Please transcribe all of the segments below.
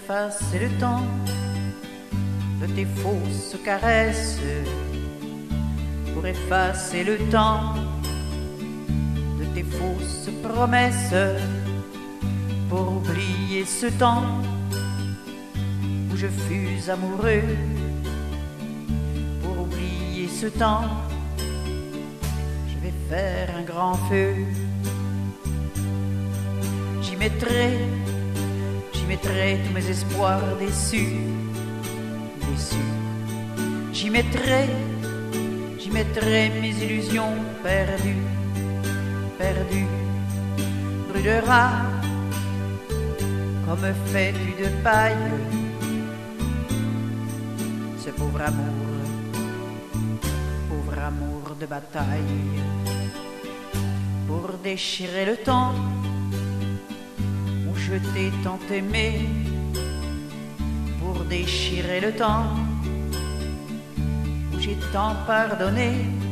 effacer le temps de tes fausses caresses, pour effacer le temps de tes fausses promesses, pour oublier ce temps où je fus amoureux, pour oublier ce temps, je vais faire un grand feu. J'y mettrai tous mes espoirs déçus, déçus. J'y mettrai mes illusions perdues, perdues. Brûlera comme fait-tu de paille ce pauvre amour de bataille, pour déchirer le temps où je t'ai tant aimé, pour déchirer le temps où j'ai tant pardonné,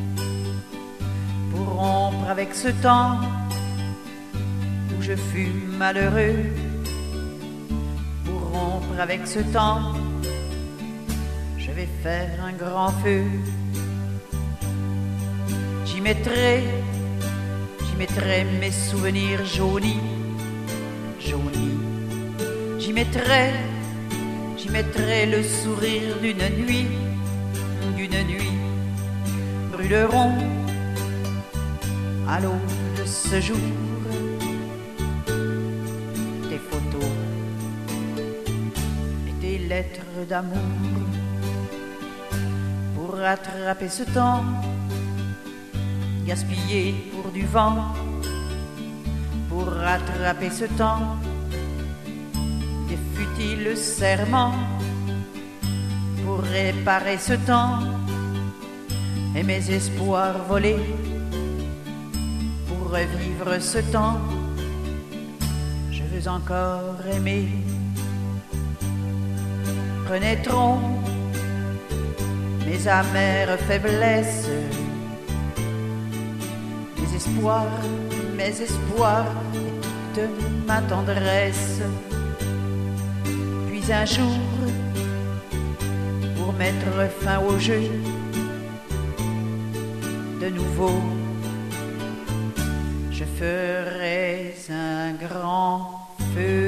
pour rompre avec ce temps où je fus malheureux, pour rompre avec ce temps, je vais faire un grand feu. J'y mettrai mes souvenirs jaunis, jaunis. J'y mettrai le sourire d'une nuit, brûleront à l'eau de ce jour tes photos et tes lettres d'amour, pour rattraper ce temps gaspillé pour du vent, pour rattraper ce temps des futiles serments, pour réparer ce temps et mes espoirs volés, pour revivre ce temps, je veux encore aimer. Renaîtront mes amères faiblesses, mes espoirs et toute ma tendresse. Puis un jour, pour mettre fin au jeu, de nouveau, je ferai un grand feu.